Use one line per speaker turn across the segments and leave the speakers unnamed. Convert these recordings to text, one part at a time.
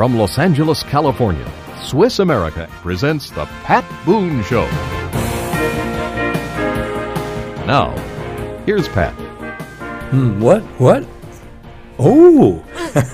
From Los Angeles, California, Swiss America presents The Pat Boone Show. Now, here's Pat.
What? Oh!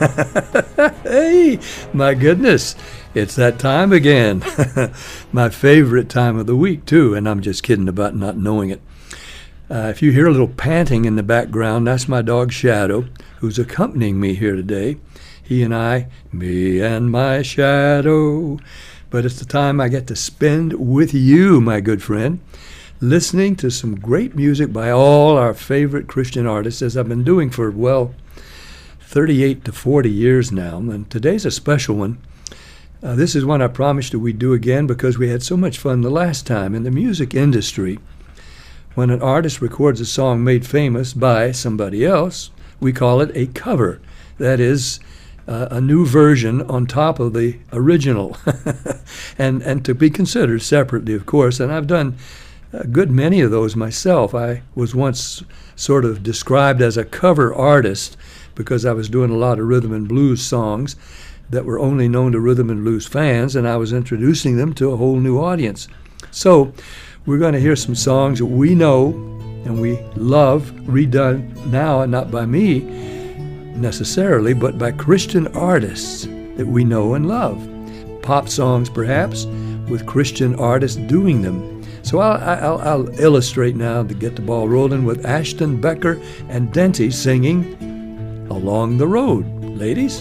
Hey, my goodness. It's that time again. My favorite time of the week, too, and I'm just kidding about not knowing it. If you hear a little panting in the background, that's my dog Shadow, who's accompanying me here today. He and I, me and my shadow. But it's the time I get to spend with you, my good friend, listening to some great music by all our favorite Christian artists, as I've been doing for, 38 to 40 years now. And today's a special one. This is one I promised that we'd do again because we had so much fun the last time. In the music industry, when an artist records a song made famous by somebody else, we call it a cover. That is, a new version on top of the original, and to be considered separately, of course. And I've done a good many of those myself. I was once sort of described as a cover artist because I was doing a lot of rhythm and blues songs that were only known to rhythm and blues fans, and I was introducing them to a whole new audience. So we're going to hear some songs that we know and we love, redone now, and not by me necessarily, but by Christian artists that we know and love. Pop songs, perhaps, with Christian artists doing them. So I'll illustrate now to get the ball rolling with Ashton Becker and Denty singing Along the Road. Ladies?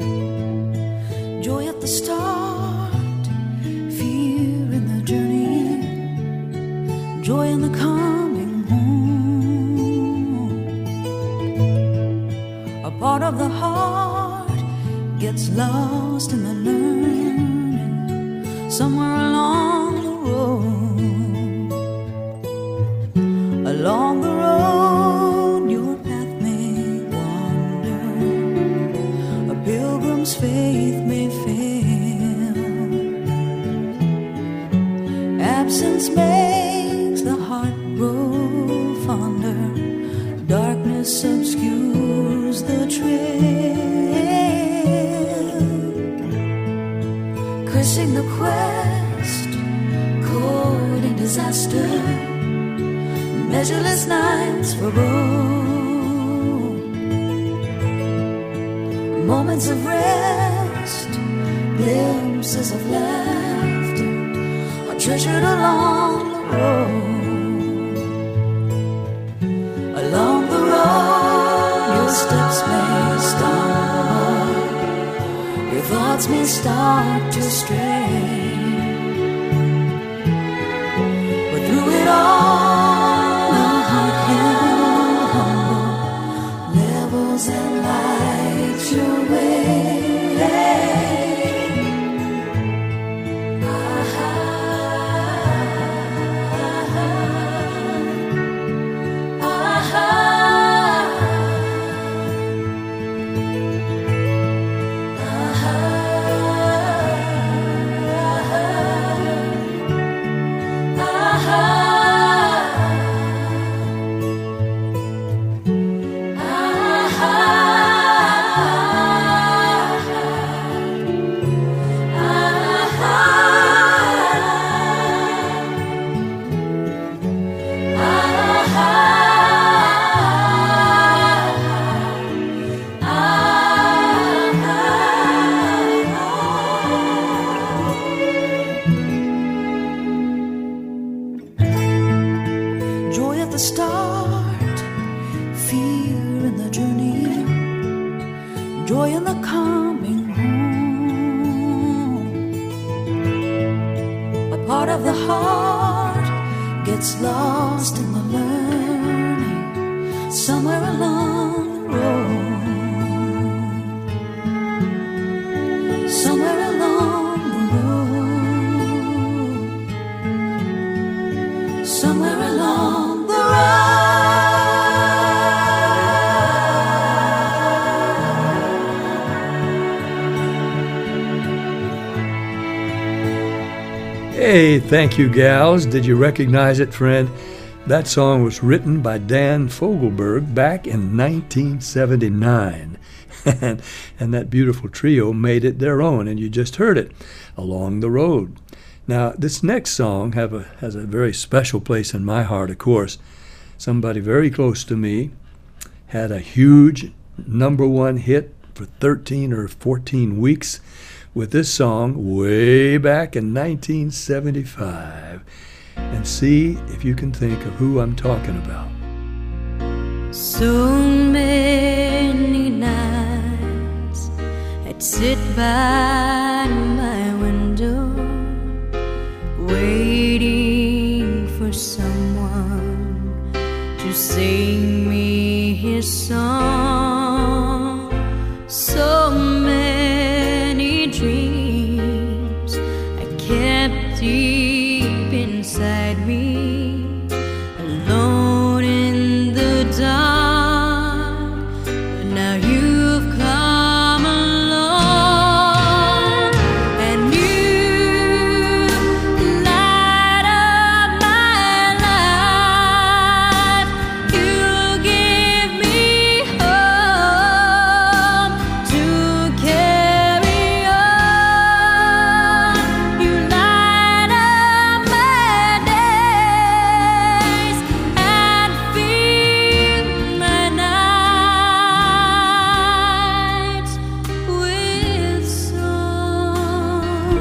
Joy at the start, fear in the journey, joy in the coming home. A part of the heart gets lost in the learning somewhere along the road. Along the road, your path may wander, a pilgrim's faith may fail. Absence makes the heart grow fonder, darkness obscures the trail. Cursing the quest, courting disaster, measureless nights for both. Moments of rest, glimpses of laughter are treasured along the road. Along the road, your steps may stumble, your thoughts may start to stray, but through it all, a heart held humble levels and lights your way.
Hey, thank you, gals. Did you recognize it, friend? That song was written by Dan Fogelberg back in 1979. and that beautiful trio made it their own, and you just heard it, Along the Road. Now, this next song has a very special place in my heart, of course. Somebody very close to me had a huge #1 hit for 13 or 14 weeks with this song way back in 1975. And see if you can think of who I'm talking about.
So many nights I'd sit by my window waiting for someone to sing me his song. So many dreams I kept deep inside me, alone in the dark. But now you've come along, and you light up my life. You give me hope to carry on. You light up my days and fill my nights with song.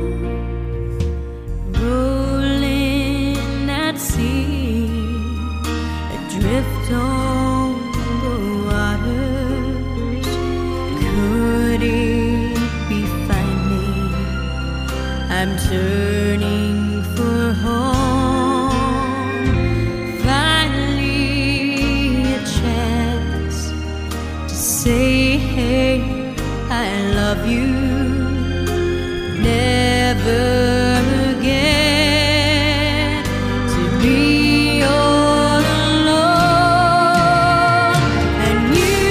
Rolling at sea, adrift on the waters. Could it be finally I'm turning for home? Finally a chance to say, hey, I love you. Never again to be all alone. And you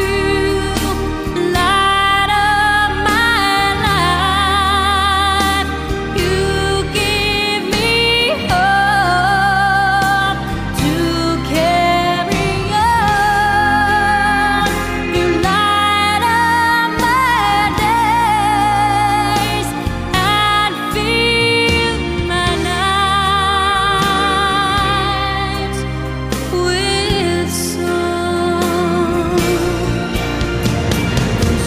light up my life. You give me hope to carry on. You light up my days and fill my nights with song. 'Cause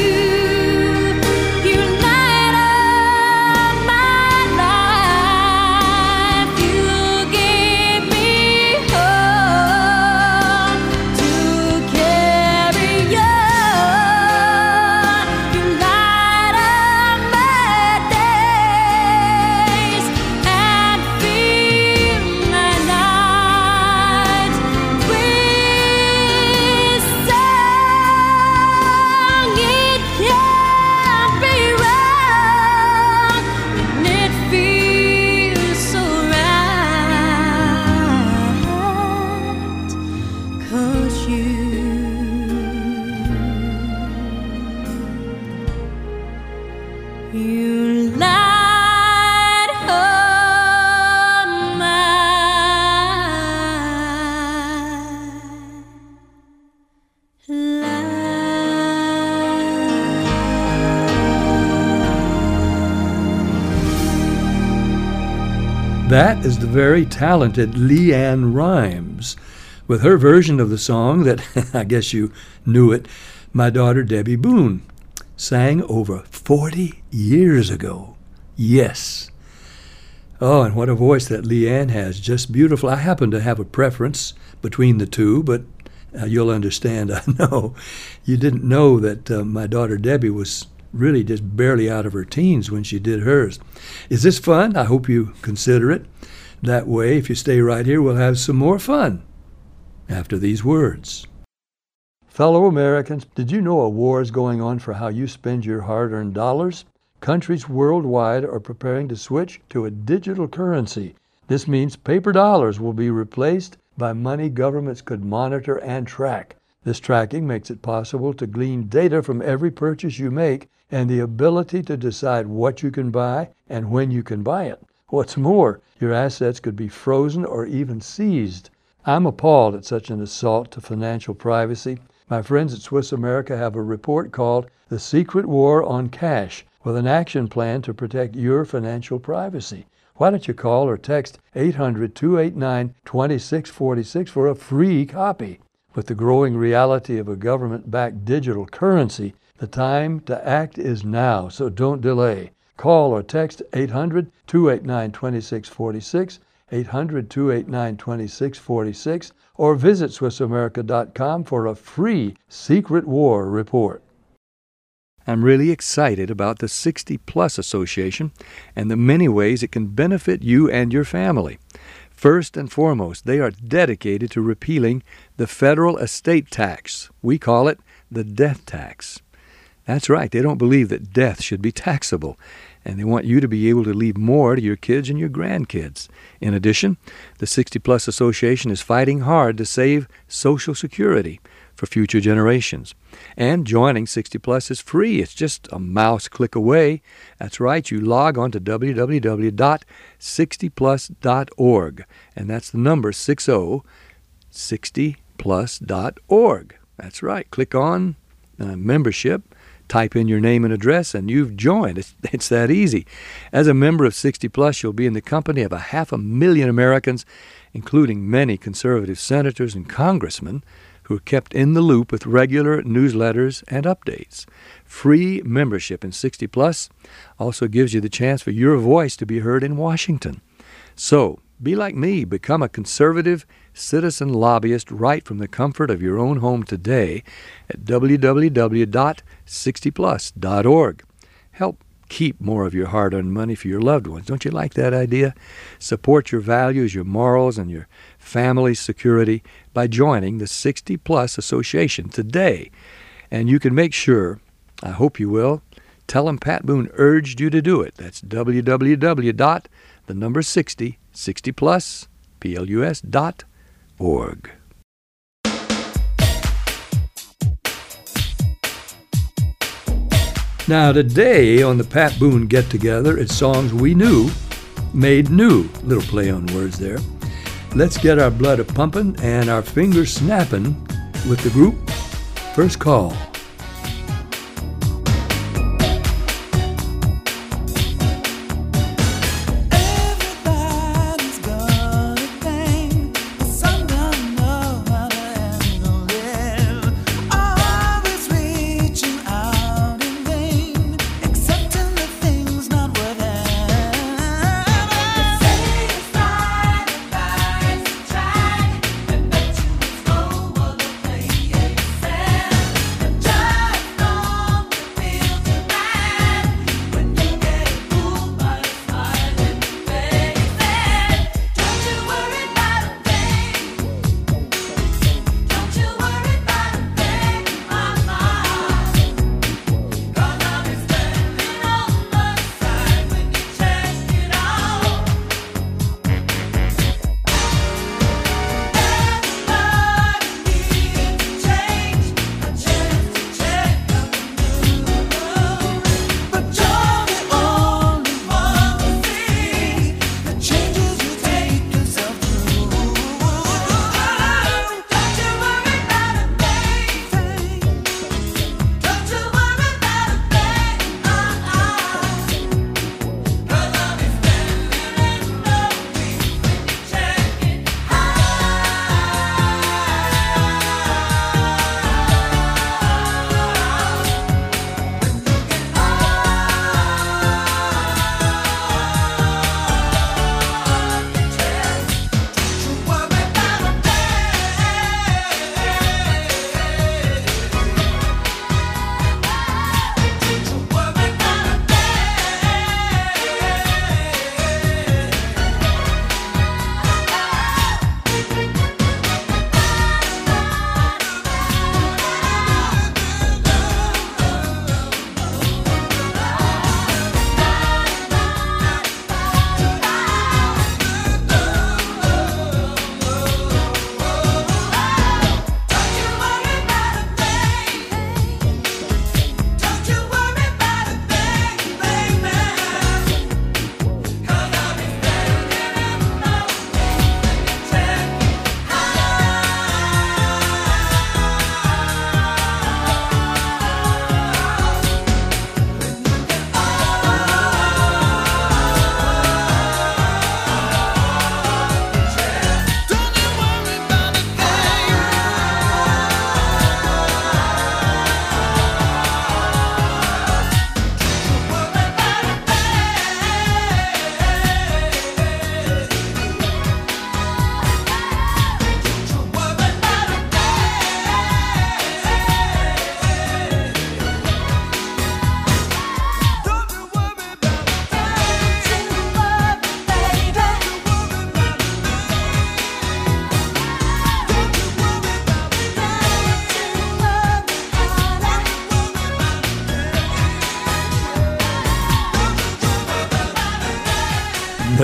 you light up my life. You give me hope to carry on. You light up my days and fill my nights with song. It can't be wrong when it feels so right. 'Cause you light up my life.
That is the very talented Leanne Rimes with her version of the song that, I guess you knew it, my daughter Debbie Boone sang over 40 years ago. Yes. Oh, and what a voice that Leanne has. Just beautiful. I happen to have a preference between the two, but you'll understand, I know. You didn't know that my daughter Debbie was really just barely out of her teens when she did hers. Is this fun? I hope you consider it. That way, if you stay right here, we'll have some more fun after these words. Fellow Americans, did you know a war is going on for how you spend your hard-earned dollars? Countries worldwide are preparing to switch to a digital currency. This means paper dollars will be replaced by money governments could monitor and track. This tracking makes it possible to glean data from every purchase you make and the ability to decide what you can buy and when you can buy it. What's more, your assets could be frozen or even seized. I'm appalled at such an assault to financial privacy. My friends at Swiss America have a report called The Secret War on Cash, with an action plan to protect your financial privacy. Why don't you call or text 800-289-2646 for a free copy? With the growing reality of a government-backed digital currency, the time to act is now, so don't delay. Call or text 800-289-2646, 800-289-2646, or visit SwissAmerica.com for a free Secret War report. I'm really excited about the 60 Plus Association and the many ways it can benefit you and your family. First and foremost, they are dedicated to repealing the federal estate tax. We call it the death tax. That's right, they don't believe that death should be taxable, and they want you to be able to leave more to your kids and your grandkids. In addition, the 60 Plus Association is fighting hard to save Social Security for future generations. And joining 60 Plus is free. It's just a mouse click away. That's right, you log on to www.60plus.org, and that's the number 60plus.org. That's right, click on membership, type in your name and address, and you've joined. It's that easy. As a member of 60 Plus, you'll be in the company of 500,000 Americans, including many conservative senators and congressmen who are kept in the loop with regular newsletters and updates. Free membership in 60 Plus also gives you the chance for your voice to be heard in Washington. So, be like me, become a conservative citizen lobbyist right from the comfort of your own home today at www.60plus.org. Help keep more of your hard-earned money for your loved ones. Don't you like that idea? Support your values, your morals, and your family's security by joining the 60 Plus Association today. And you can make sure, I hope you will, tell them Pat Boone urged you to do it. That's www.60plus.org. Now today on the Pat Boone Get Together, it's songs we knew made new. Little play on words there. Let's get our blood a-pumping and our fingers snapping with the group First Call.
Just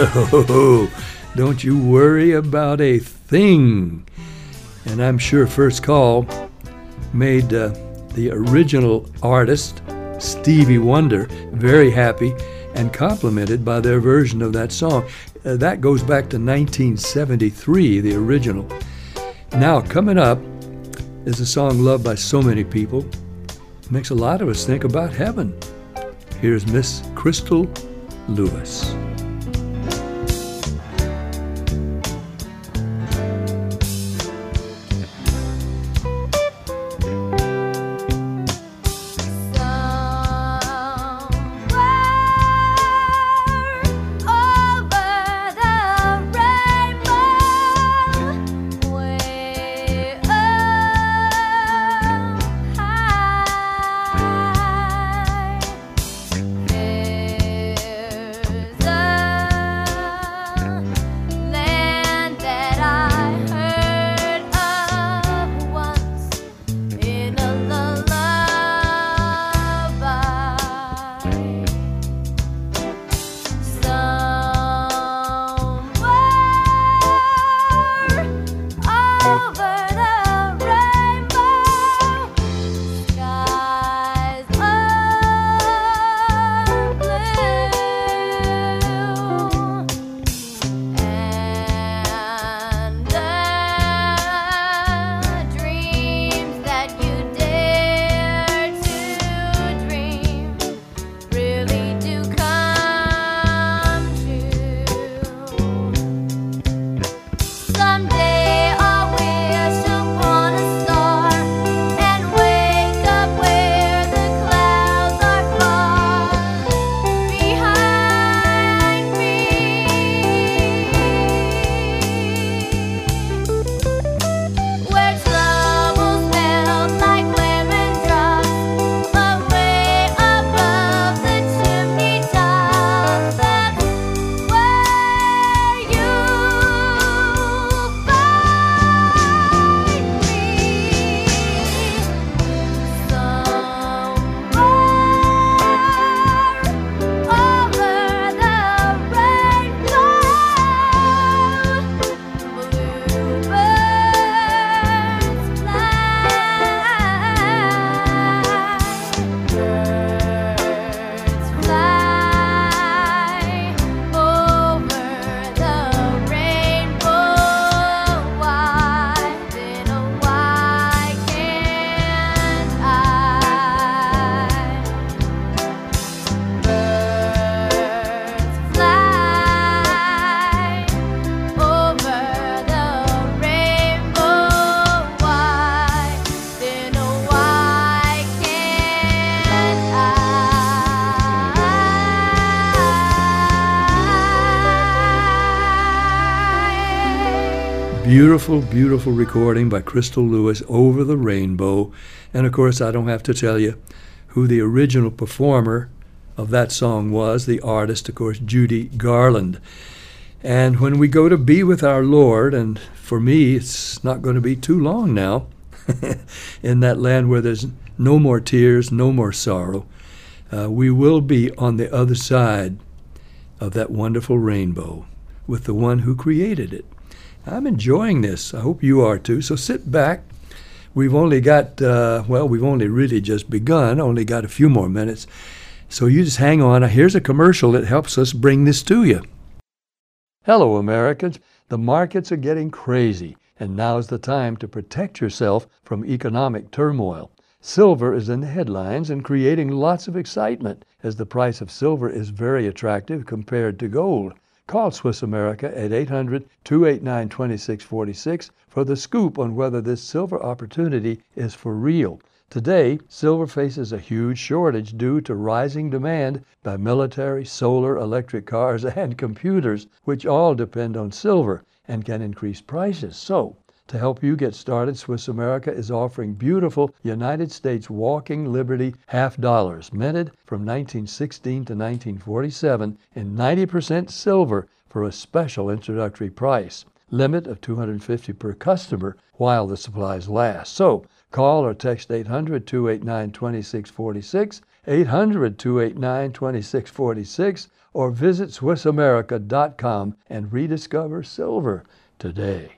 Oh, don't you worry about a thing. And I'm sure First Call made the original artist, Stevie Wonder, very happy and complimented by their version of that song. That goes back to 1973, the original. Now, coming up is a song loved by so many people. Makes a lot of us think about heaven. Here's Miss Crystal Lewis. Beautiful, beautiful recording by Crystal Lewis, Over the Rainbow. And of course, I don't have to tell you who the original performer of that song was. The artist, of course, Judy Garland. And when we go to be with our Lord, and for me, it's not going to be too long now, in that land where there's no more tears, no more sorrow, we will be on the other side of that wonderful rainbow with the one who created it. I'm enjoying this. I hope you are too. So sit back. We've only got, we've only really just begun, only got a few more minutes. So you just hang on. Here's a commercial that helps us bring this to you. Hello, Americans. The markets are getting crazy, and now's the time to protect yourself from economic turmoil. Silver is in the headlines and creating lots of excitement, as the price of silver is very attractive compared to gold. Call Swiss America at 800-289-2646 for the scoop on whether this silver opportunity is for real. Today, silver faces a huge shortage due to rising demand by military, solar, electric cars, and computers, which all depend on silver and can increase prices. So, to help you get started, Swiss America is offering beautiful United States Walking Liberty $50, minted from 1916 to 1947 in 90% silver for a special introductory price. Limit of $250 per customer while the supplies last. So, call or text 800-289-2646, 800-289-2646, or visit SwissAmerica.com and rediscover silver today.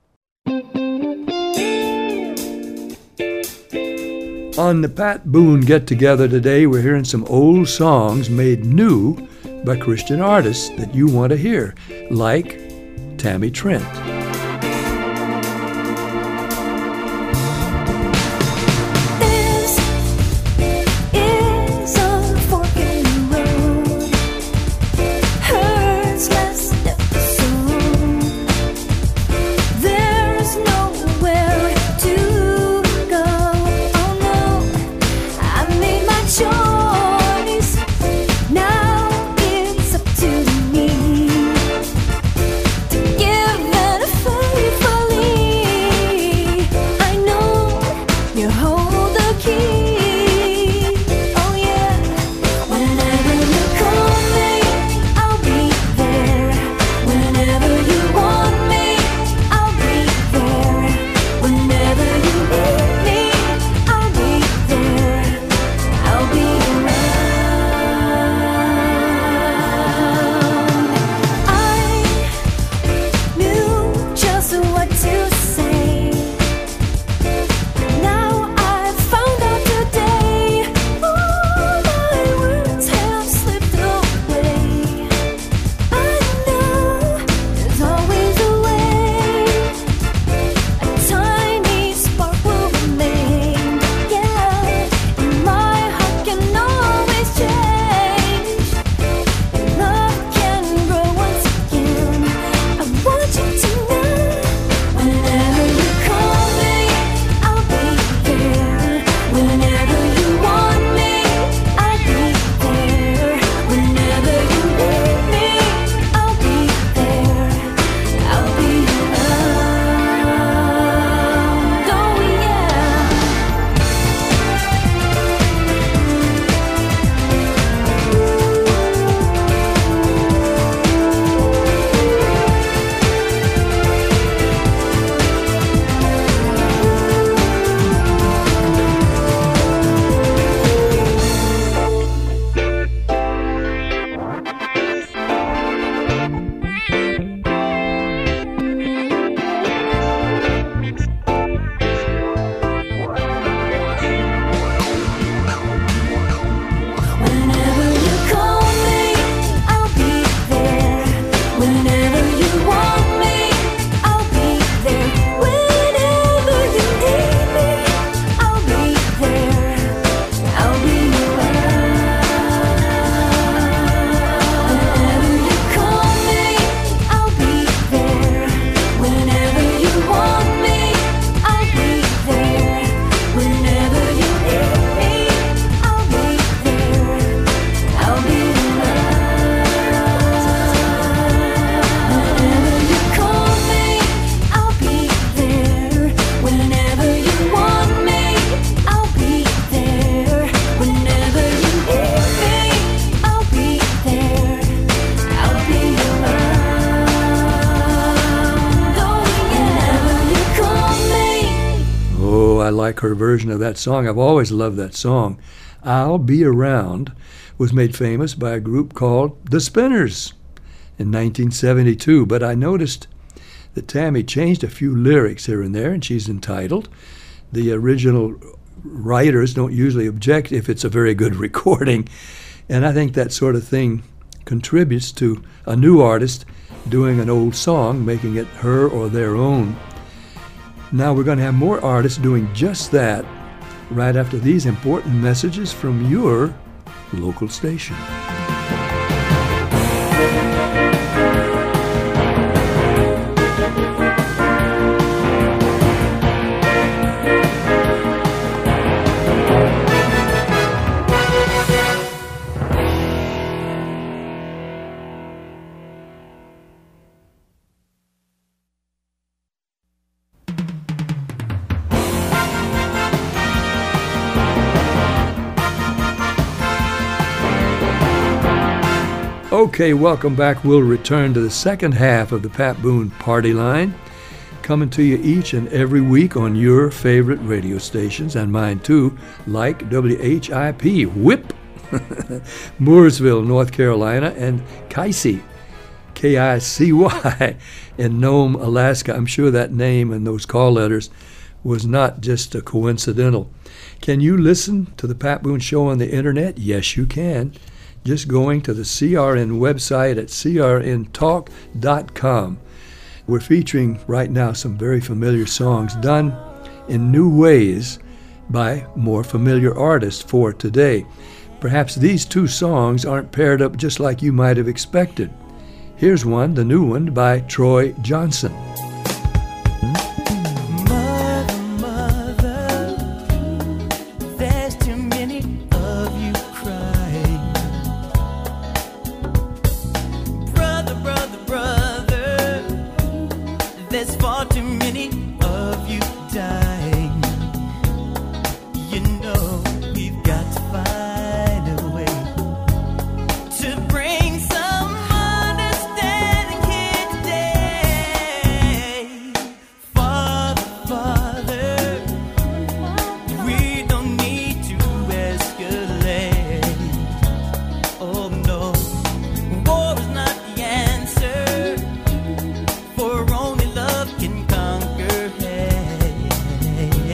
On the Pat Boone Get-Together today, we're hearing some old songs made new by Christian artists that you want to hear, like Tammy Trent. Like her version of that song. I've always loved that song. I'll Be Around was made famous by a group called The Spinners in 1972, but I noticed that Tammy changed a few lyrics here and there, and she's entitled. The original writers don't usually object if it's a very good recording, and I think that sort of thing contributes to a new artist doing an old song, making it her or their own. Now we're going to have more artists doing just that right after these important messages from your local station. Okay, welcome back. We'll return to the second half of the Pat Boone Party Line, coming to you each and every week on your favorite radio stations, and mine too, like WHIP, WHIP, Mooresville, North Carolina, and Kicy, Kicy, in Nome, Alaska. I'm sure that name and those call letters was not just a coincidental. Can you listen to the Pat Boone Show on the internet? Yes, you can. Just going to the CRN website at crntalk.com. We're featuring right now some very familiar songs done in new ways by more familiar artists for today. Perhaps these two songs aren't paired up just like you might have expected. Here's one, the new one, by Troy Johnson.
There's far too many of you dying. You know we've got to find a way to bring some understanding here today. Father, Father, we don't need to escalate. Oh no, war is not the answer. For only love can conquer hate.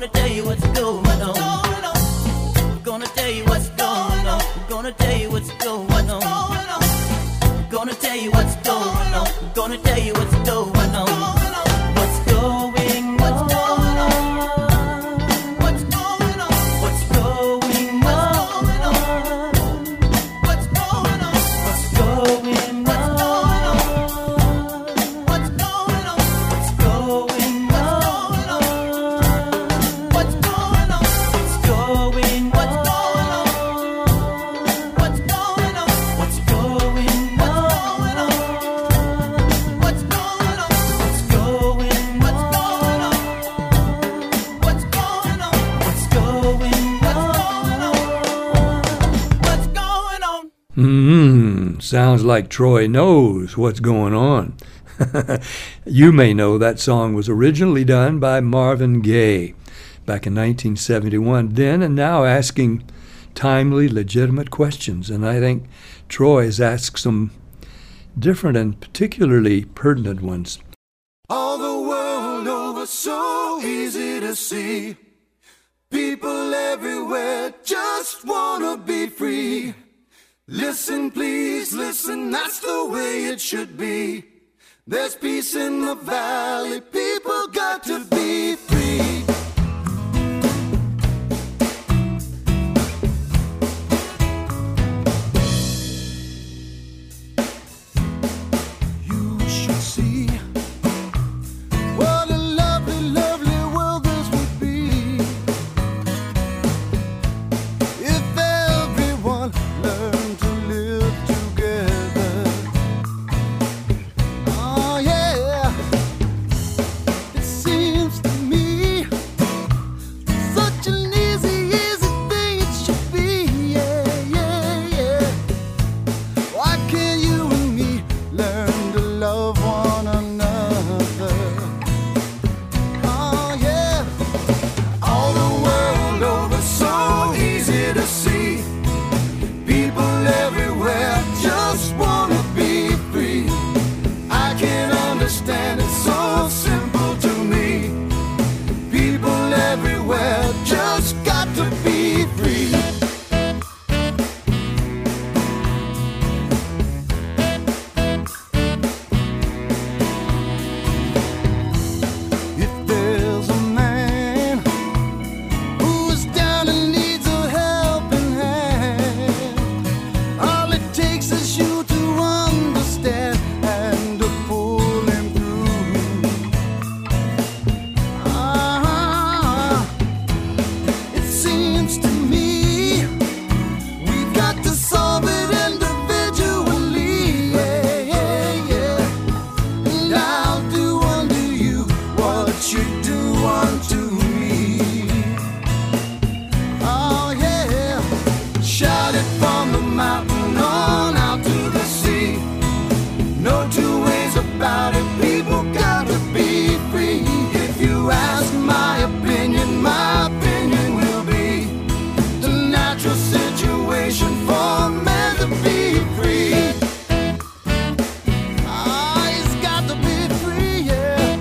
gonna tell you what's going on. We're gonna tell you what's going on. We're gonna tell you what's going on. We're gonna tell you what's going on. We're gonna tell you what's going on. What's going on? What's going on? What's going on? What's going on? What's going on? What's going on? What's going on? What's going on? What's going on? What's going on? What's going on? What's going on? What's going on? What's going on? What's going on? What's going on?
Sounds like Troy knows what's going on. You may know that song was originally done by Marvin Gaye back in 1971, then and now asking timely, legitimate questions. And I think Troy has asked some different and particularly pertinent ones.
All the world over, so easy to see. People everywhere just wanna be free. Listen, please listen, that's the way it should be. There's peace in the valley, people got to be free. You should see what a lovely, lovely world this would be if everyone learned to live together. Oh yeah, it seems to me such an easy, easy thing it should be. Yeah, yeah, yeah. Why can't you and me learn to love one another? Oh yeah, all the world over, so easy to see. People everywhere just wanna be free. I can't understand it, so simple to me. People everywhere just got to be free. If there's a man who is down and needs a helping hand, all it takes is you to understand and to pull him through. It seems to me we've got to solve it individually. Yeah, yeah, yeah. And I'll do unto you what you do unto me. Oh yeah, shout it from the mountain on out to the sea. No two ways about it, people got to be free. If you ask my opinion will be the natural situation for man to be free. Ah, he's got to be free, yeah.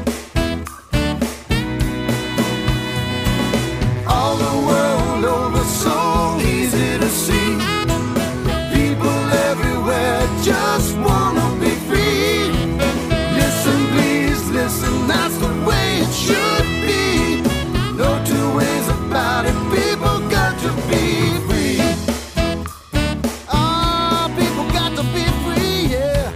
All the world over, so easy to see. People everywhere just wanna be free. Listen, please listen, that's the way it should be. No two ways about it, people got to be free. Ah, people got to be free, yeah.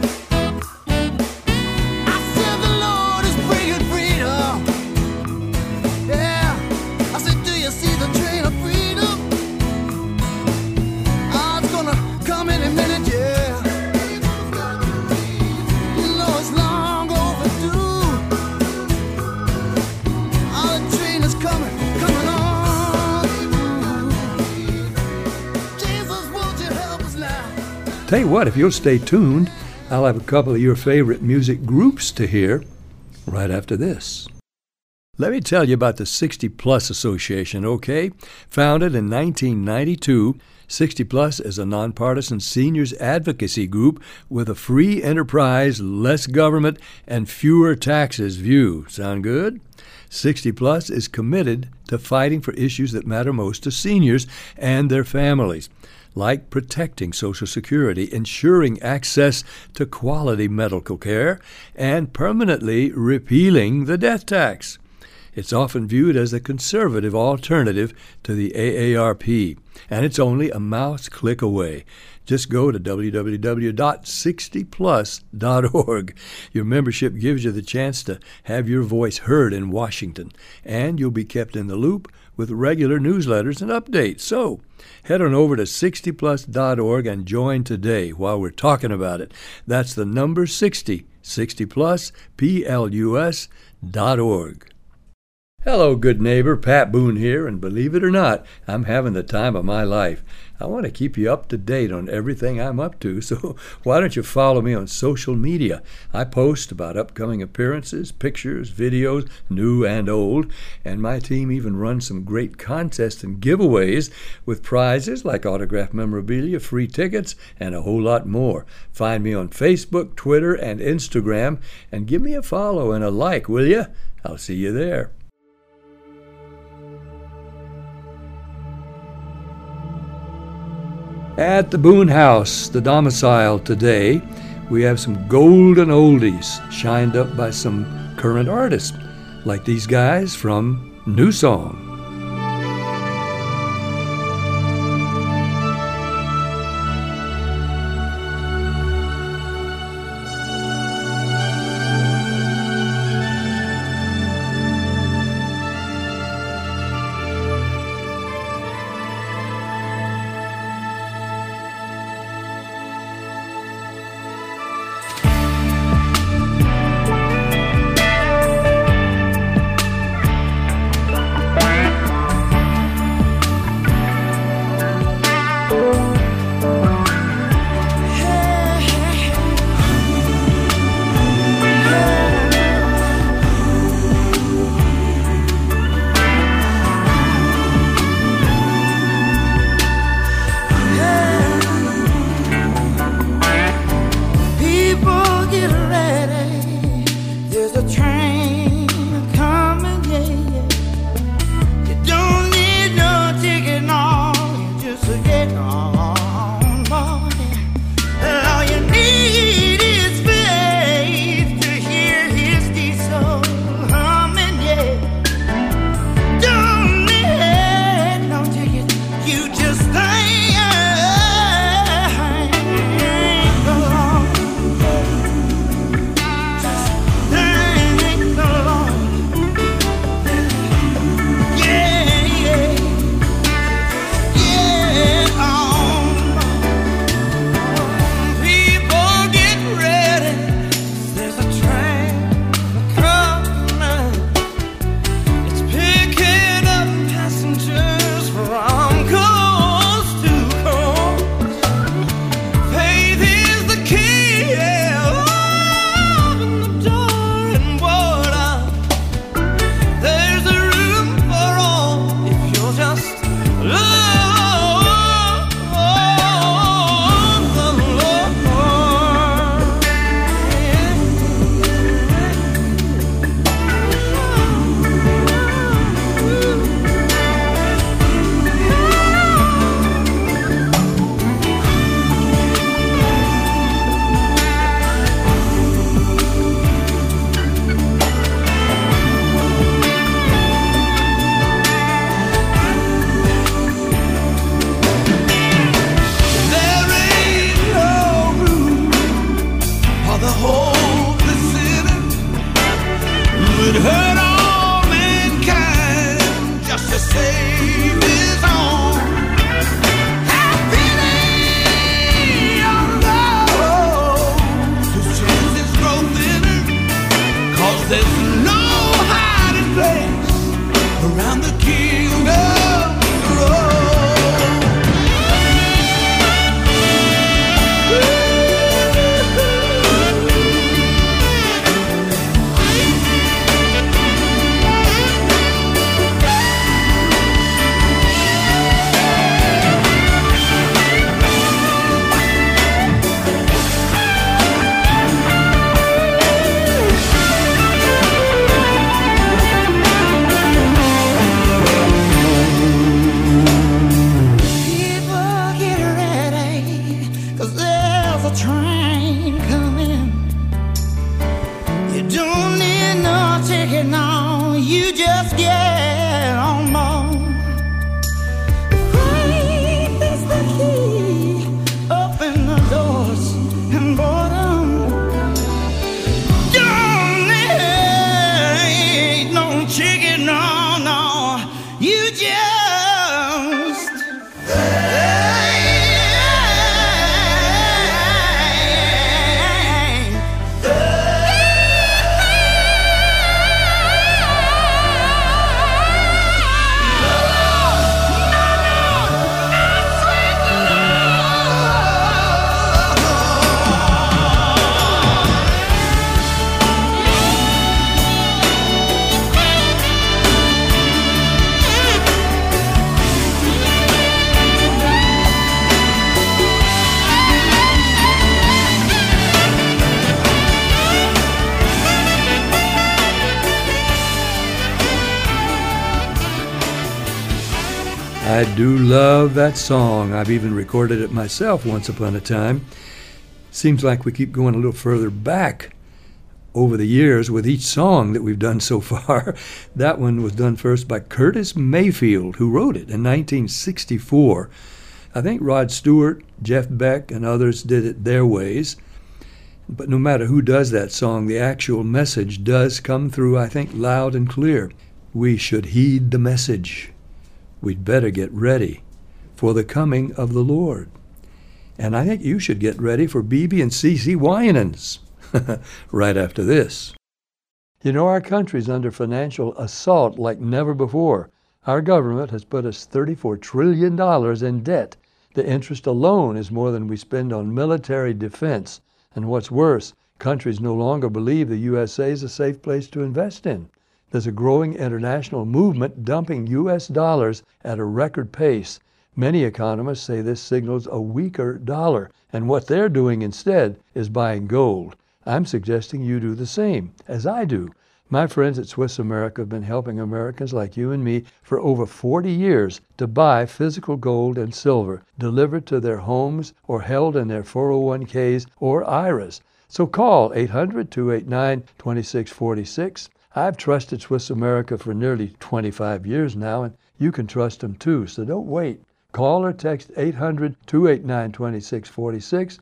I said the Lord is bringing freedom. Yeah, I said, do you see the train of freedom? Ah, it's gonna come any minute, yeah. You know it's long overdue. Ah, the train is coming on. Jesus, won't you help us now?
Tell you what, if you'll stay tuned, I'll have a couple of your favorite music groups to hear right after this. Let me tell you about the 60 Plus Association, okay? Founded in 1992, 60 Plus is a nonpartisan seniors advocacy group with a free enterprise, less government, and fewer taxes view. Sound good? 60 Plus is committed to fighting for issues that matter most to seniors and their families, like protecting Social Security, ensuring access to quality medical care, and permanently repealing the death tax. It's often viewed as a conservative alternative to the AARP, and it's only a mouse click away. Just go to www.60plus.org. Your membership gives you the chance to have your voice heard in Washington, and you'll be kept in the loop with regular newsletters and updates. So head on over to 60plus.org and join today while we're talking about it. That's the number 60, 60plus, PLUS.org. Hello, good neighbor. Pat Boone here, and believe it or not, I'm having the time of my life. I want to keep you up to date on everything I'm up to, so why don't you follow me on social media? I post about upcoming appearances, pictures, videos, new and old, and my team even runs some great contests and giveaways with prizes like autographed memorabilia, free tickets, and a whole lot more. Find me on Facebook, Twitter, and Instagram, and give me a follow and a like, will you? I'll see you there. At the Boone House, the domicile today, we have some golden oldies shined up by some current artists, like these guys from New Song. I do love that song. I've even recorded it myself once upon a time. Seems like we keep going a little further back over the years with each song that we've done so far. That one was done first by Curtis Mayfield, who wrote it in 1964. I think Rod Stewart, Jeff Beck, and others did it their ways. But no matter who does that song, the actual message does come through, I think, loud and clear. We should heed the message. We'd better get ready for the coming of the Lord. And I think you should get ready for BB and CeCe Winans right after this. You know, our country's under financial assault like never before. Our government has put us $34 trillion in debt. The interest alone is more than we spend on military defense. And what's worse, countries no longer believe the USA is a safe place to invest in. There's a growing international movement dumping U.S. dollars at a record pace. Many economists say this signals a weaker dollar, and what they're doing instead is buying gold. I'm suggesting you do the same, as I do. My friends at Swiss America have been helping Americans like you and me for over 40 years to buy physical gold and silver delivered to their homes or held in their 401ks or IRAs. So call 800-289-2646. I've trusted Swiss America for nearly 25 years now, and you can trust them too, so don't wait. Call or text 800-289-2646,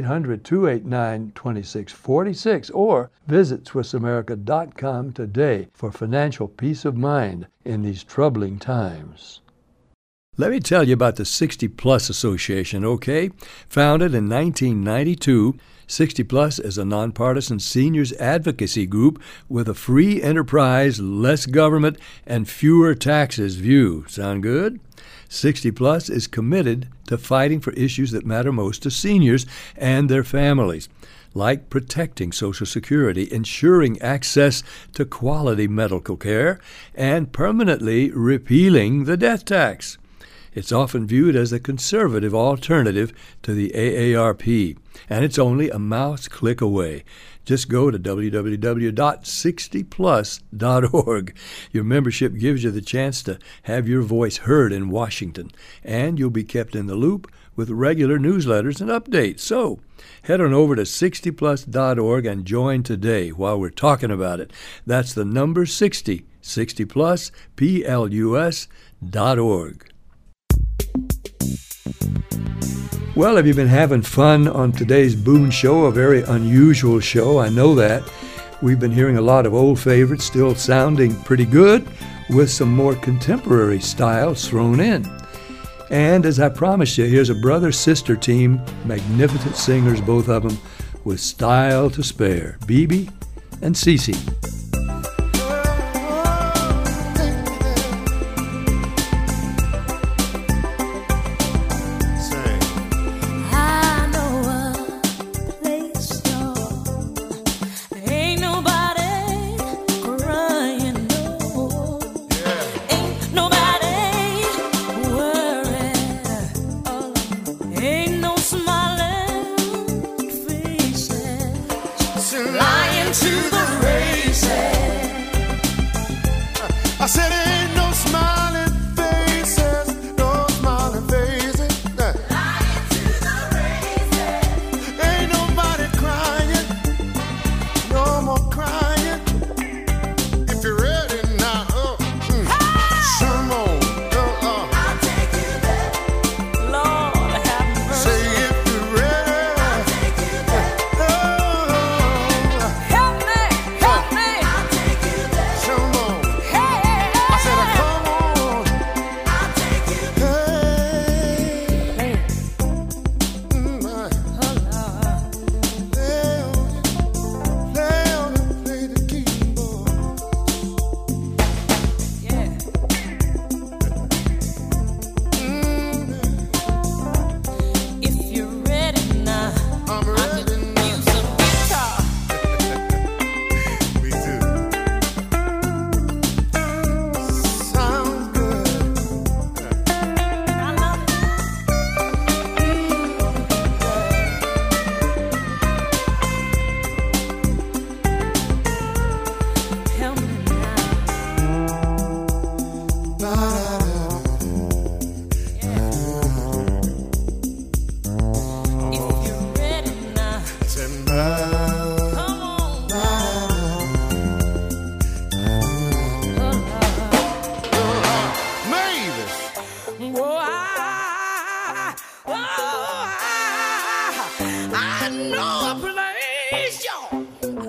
800-289-2646, or visit SwissAmerica.com today for financial peace of mind in these troubling times. Let me tell you about the 60 Plus Association, okay? Founded in 1992, 60 Plus is a nonpartisan seniors advocacy group with a free enterprise, less government, and fewer taxes view. Sound good? 60 Plus is committed to fighting for issues that matter most to seniors and their families, like protecting Social Security, ensuring access to quality medical care, and permanently repealing the death tax. It's often viewed as a conservative alternative to the AARP, and it's only a mouse click away. Just go to www.60plus.org. Your membership gives you the chance to have your voice heard in Washington, and you'll be kept in the loop with regular newsletters and updates. So head on over to 60plus.org and join today while we're talking about it. That's the number 60, 60plus, PLUS.org. Well, have you been having fun on today's Boone Show? A very unusual show, I know that. We've been hearing a lot of old favorites still sounding pretty good with some more contemporary styles thrown in. And as I promised you, here's a brother-sister team, magnificent singers, both of them, with style to spare, BB and CeCe.
Lying to the race.
no place, y'all.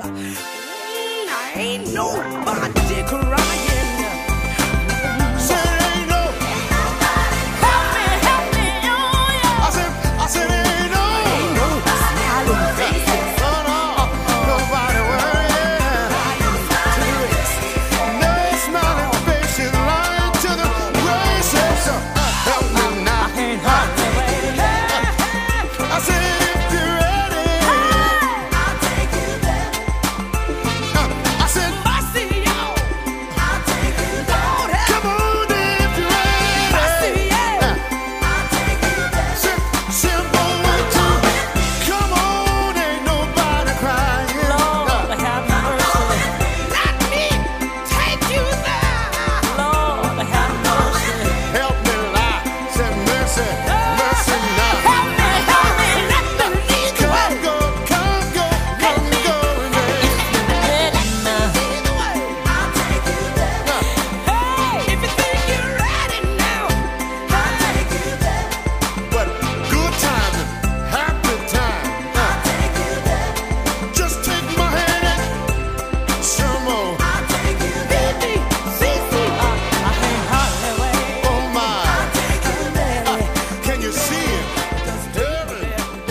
Ain't nobody crying.
Said ain't no.
Help me, oh yeah.
I said ain't no.
Smiling faces.
Nobody worrying. No smiling faces lying to the races. Help me now. I said if you're ready,
I'll take you there.
I said
Mercy, y'all. I'll take you there. Lord, help
come on if you're
mercy,
ready.
yeah. I'll take you there.
Simple way to come on, ain't nobody crying.
Lord, have mercy. Let me take you there. Lord, have mercy.
Help me, Lord. Say mercy, mercy now.
Help me, let me lead the way.
Come go,
Let me
yeah.
ready now. Lead the way. I'll take you there. Hey, if you think you're ready now, I'll take you there.
But good time, happy time.
I'll take you there.
Just take my hand and some more.
I'll take you there. Baby, I can't hardly wait.
Oh my,
I'll take you there.
can you see it? Heaven,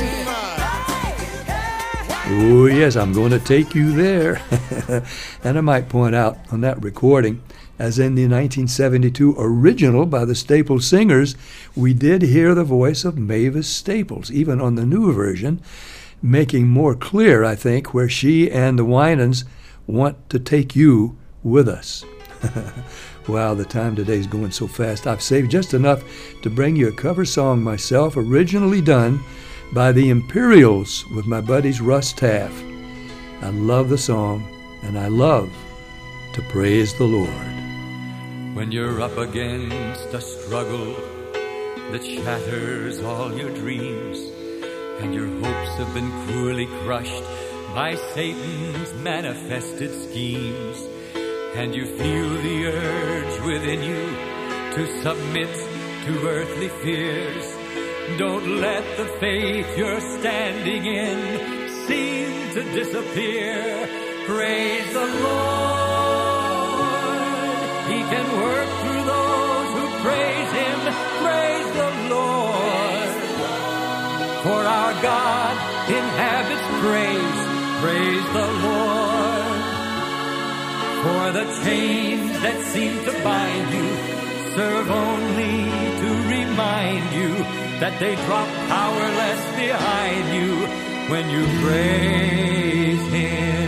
my.
Oh, yes, I'm going to take you there. And I might point out on that recording, as in the 1972 original by the Staples Singers, we did hear the voice of Mavis Staples, even on the new version, making more clear, I think, where she and the Winans want to take you with us. Wow, the time today is going so fast. I've saved just enough to bring you a cover song myself, originally done by the Imperials with my buddies Russ Taff. I love the song, and I love to praise the Lord.
When you're up against a struggle that shatters all your dreams, and your hopes have been cruelly crushed by Satan's manifested schemes, and you feel the urge within you to submit to earthly fears, don't let the faith you're standing in seem to disappear. Praise the Lord. He can work through those who praise Him. Praise the Lord. For our God inhabits praise. Praise the Lord. For the chains that seem to bind you serve only to remind you that they drop powerless behind you when you praise Him.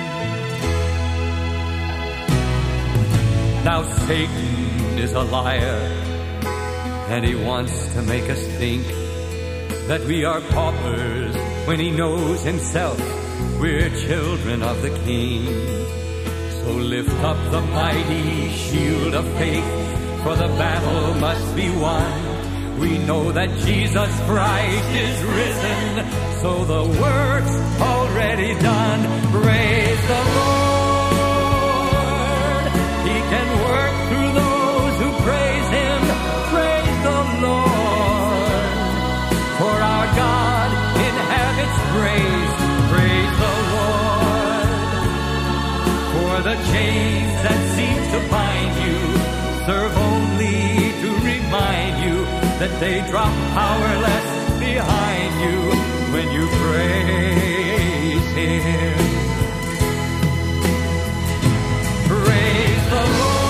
Now Satan is a liar, and he wants to make us think that we are paupers when he knows himself we're children of the King. So lift up the mighty shield of faith, for the battle must be won. We know that Jesus Christ is risen, so the work's already done. Praise the Lord. He can work through those who praise Him. Praise the Lord. For our God inhabits praise. Praise the Lord. For the chains that seem to bind you serve only to remind you that they drop powerless behind you when you praise Him. Praise the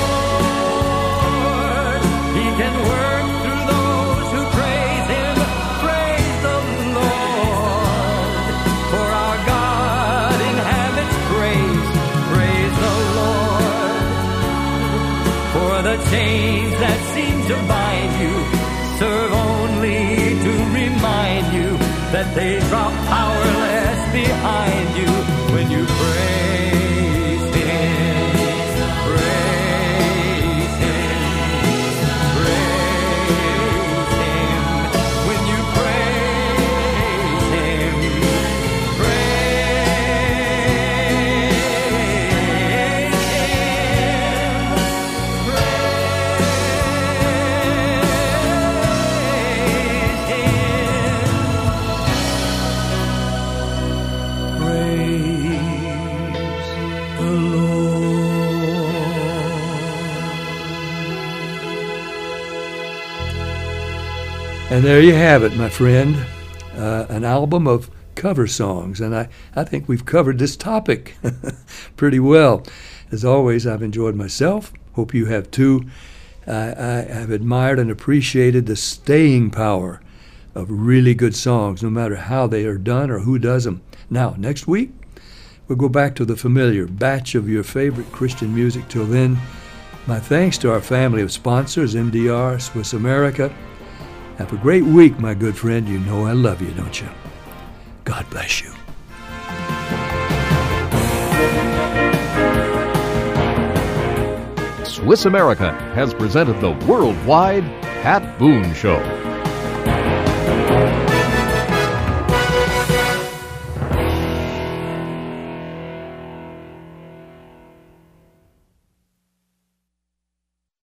Lord. He can work through those who praise Him. Praise the Lord. For our God inhabits praise. Praise the Lord. For the chains that seem to bind you serve only to remind you that they drop powerless behind you when you praise Him. Praise Him. Praise Him. When you praise Him. Praise Him.
And there you have it, my friend, an album of cover songs. And I think we've covered this topic pretty well. As always, I've enjoyed myself. Hope you have too. I have admired and appreciated the staying power of really good songs, no matter how they are done or who does them. Now, next week, we'll go back to the familiar batch of your favorite Christian music. Till then, my thanks to our family of sponsors, MDR, Swiss America. Have a great week, my good friend. You know I love you, don't you? God bless you.
Swiss America has presented the worldwide Pat Boone Show.